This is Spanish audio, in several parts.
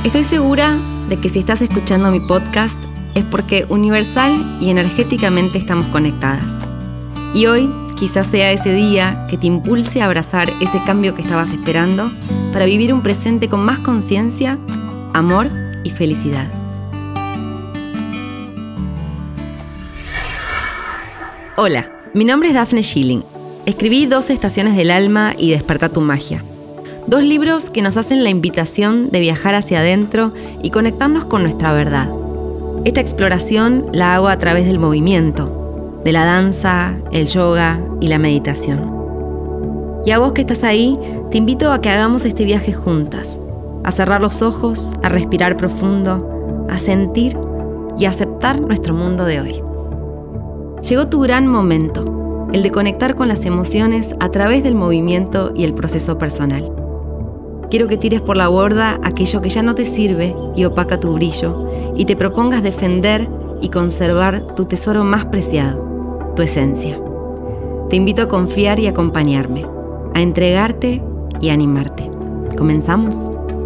Estoy segura de que si estás escuchando mi podcast es porque universal y energéticamente estamos conectadas. Y hoy quizás sea ese día que te impulse a abrazar ese cambio que estabas esperando para vivir un presente con más conciencia, amor y felicidad. Hola, mi nombre es Daphne Schilling. Escribí 12 estaciones del alma y Despertá tu magia. 2 libros que nos hacen la invitación de viajar hacia adentro y conectarnos con nuestra verdad. Esta exploración la hago a través del movimiento, de la danza, el yoga y la meditación. Y a vos que estás ahí, te invito a que hagamos este viaje juntas, a cerrar los ojos, a respirar profundo, a sentir y a aceptar nuestro mundo de hoy. Llegó tu gran momento, el de conectar con las emociones a través del movimiento y el proceso personal. Quiero que tires por la borda aquello que ya no te sirve y opaca tu brillo y te propongas defender y conservar tu tesoro más preciado, tu esencia. Te invito a confiar y acompañarme, a entregarte y a animarte. ¿Comenzamos?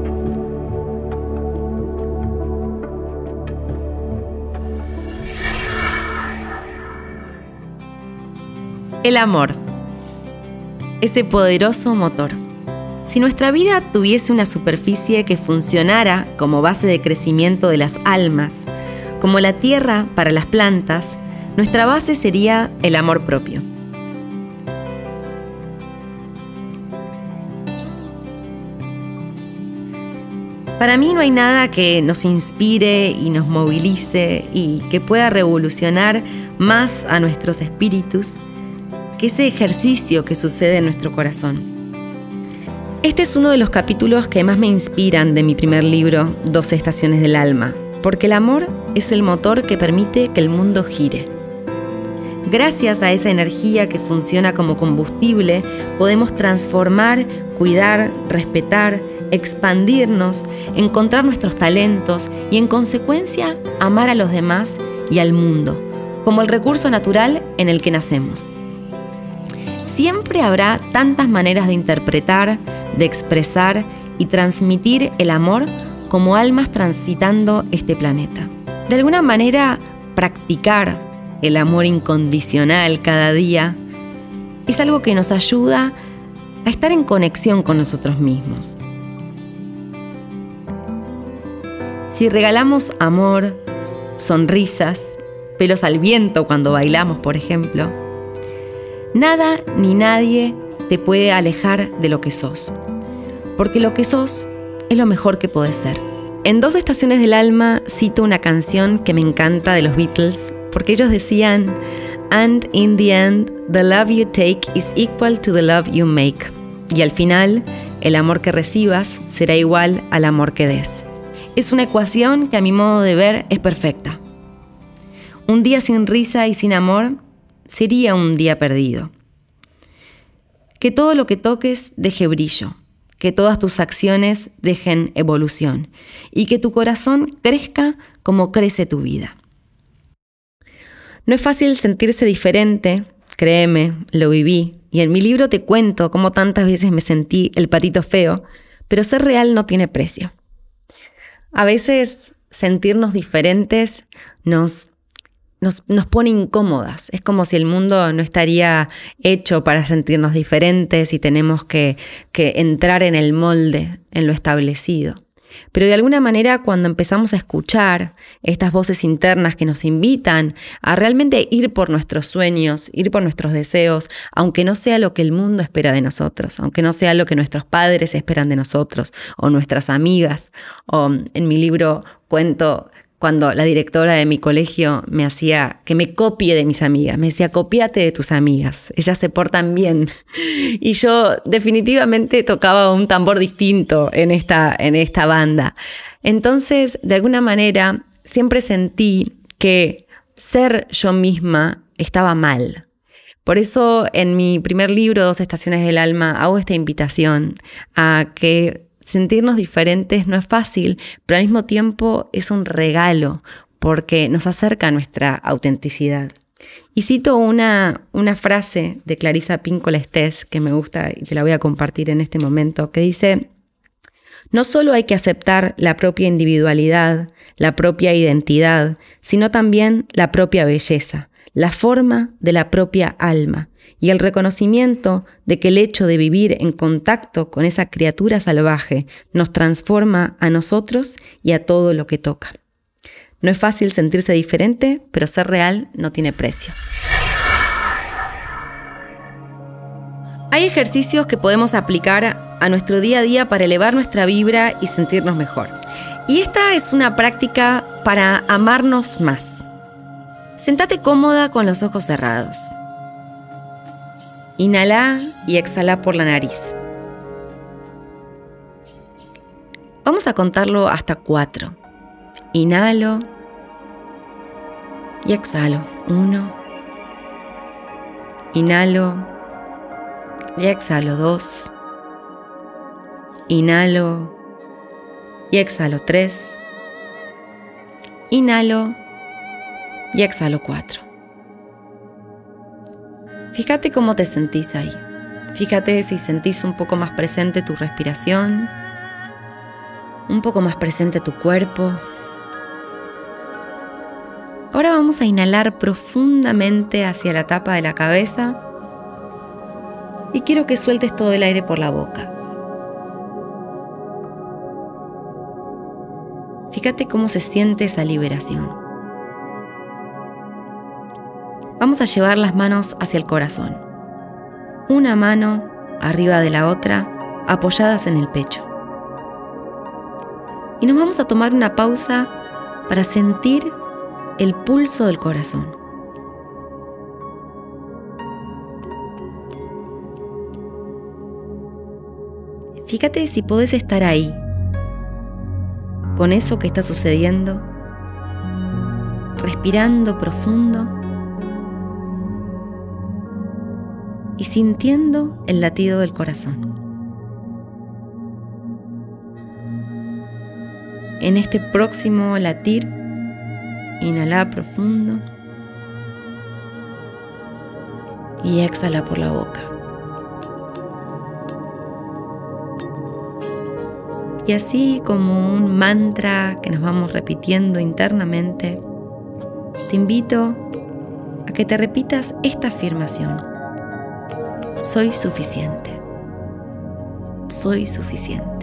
El amor, ese poderoso motor. Si nuestra vida tuviese una superficie que funcionara como base de crecimiento de las almas, como la tierra para las plantas, nuestra base sería el amor propio. Para mí no hay nada que nos inspire y nos movilice y que pueda revolucionar más a nuestros espíritus que ese ejercicio que sucede en nuestro corazón. Este es uno de los capítulos que más me inspiran de mi primer libro, 12 estaciones del alma, porque el amor es el motor que permite que el mundo gire. Gracias a esa energía que funciona como combustible, podemos transformar, cuidar, respetar, expandirnos, encontrar nuestros talentos y, en consecuencia, amar a los demás y al mundo, como el recurso natural en el que nacemos. Siempre habrá tantas maneras de interpretar, de expresar y transmitir el amor como almas transitando este planeta. De alguna manera, practicar el amor incondicional cada día es algo que nos ayuda a estar en conexión con nosotros mismos. Si regalamos amor, sonrisas, pelos al viento cuando bailamos, por ejemplo, nada ni nadie te puede alejar de lo que sos, porque lo que sos es lo mejor que podés ser. En 2 estaciones del alma cito una canción que me encanta de los Beatles, porque ellos decían: "And in the end, the love you take is equal to the love you make". Y al final, el amor que recibas será igual al amor que des. Es una ecuación que a mi modo de ver es perfecta. Un día sin risa y sin amor sería un día perdido. Que todo lo que toques deje brillo, que todas tus acciones dejen evolución y que tu corazón crezca como crece tu vida. No es fácil sentirse diferente, créeme, lo viví, y en mi libro te cuento cómo tantas veces me sentí el patito feo, pero ser real no tiene precio. A veces sentirnos diferentes nos pone incómodas. Es como si el mundo no estaría hecho para sentirnos diferentes y tenemos que entrar en el molde, en lo establecido. Pero de alguna manera, cuando empezamos a escuchar estas voces internas que nos invitan a realmente ir por nuestros sueños, ir por nuestros deseos, aunque no sea lo que el mundo espera de nosotros, aunque no sea lo que nuestros padres esperan de nosotros o nuestras amigas, o en mi libro cuento cuando la directora de mi colegio me hacía que me copie de mis amigas. Me decía: "Copíate de tus amigas, ellas se portan bien". Y yo definitivamente tocaba un tambor distinto en esta banda. Entonces, de alguna manera, siempre sentí que ser yo misma estaba mal. Por eso, en mi primer libro, 2 estaciones del alma, hago esta invitación a que sentirnos diferentes no es fácil, pero al mismo tiempo es un regalo porque nos acerca a nuestra autenticidad. Y cito una frase de Clarissa Pinkola Estés que me gusta y te la voy a compartir en este momento, que dice: No solo hay que aceptar la propia individualidad, la propia identidad, sino también la propia belleza, la forma de la propia alma y el reconocimiento de que el hecho de vivir en contacto con esa criatura salvaje nos transforma a nosotros y a todo lo que toca. No es fácil sentirse diferente, pero ser real no tiene precio. Hay ejercicios que podemos aplicar a nuestro día a día para elevar nuestra vibra y sentirnos mejor. Y esta es una práctica para amarnos más. Sentate cómoda con los ojos cerrados. Inhalá y exhalá por la nariz. Vamos a contarlo hasta 4. Inhalo y exhalo. 1. Inhalo y exhalo. 2. Inhalo y exhalo. 3. Inhalo y exhalo. 4. Fíjate cómo te sentís ahí. Fíjate si sentís un poco más presente tu respiración, un poco más presente tu cuerpo. Ahora vamos a inhalar profundamente hacia la tapa de la cabeza y quiero que sueltes todo el aire por la boca. Fíjate cómo se siente esa liberación. Vamos a llevar las manos hacia el corazón. Una mano arriba de la otra, apoyadas en el pecho. Y nos vamos a tomar una pausa para sentir el pulso del corazón. Fíjate si podés estar ahí, con eso que está sucediendo, respirando profundo y sintiendo el latido del corazón. En este próximo latir, inhala profundo y exhala por la boca. Y así como un mantra que nos vamos repitiendo internamente, te invito a que te repitas esta afirmación. Soy suficiente. Soy suficiente.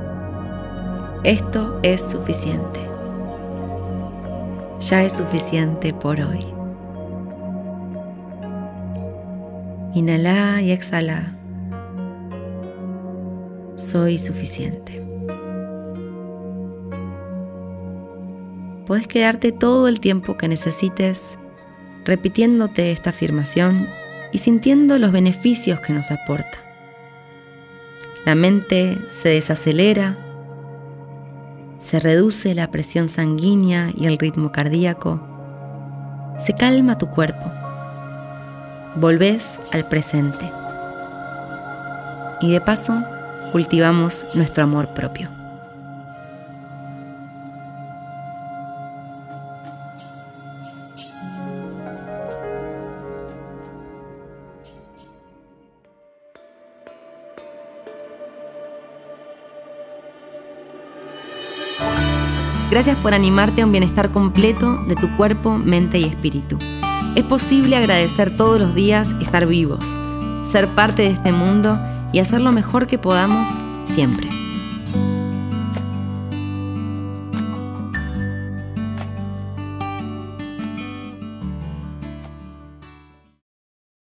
Esto es suficiente. Ya es suficiente por hoy. Inhala y exhala. Soy suficiente. Puedes quedarte todo el tiempo que necesites repitiéndote esta afirmación y sintiendo los beneficios que nos aporta. La mente se desacelera, se reduce la presión sanguínea y el ritmo cardíaco, se calma tu cuerpo, volvés al presente y de paso cultivamos nuestro amor propio. Gracias por animarte a un bienestar completo de tu cuerpo, mente y espíritu. Es posible agradecer todos los días estar vivos, ser parte de este mundo y hacer lo mejor que podamos siempre.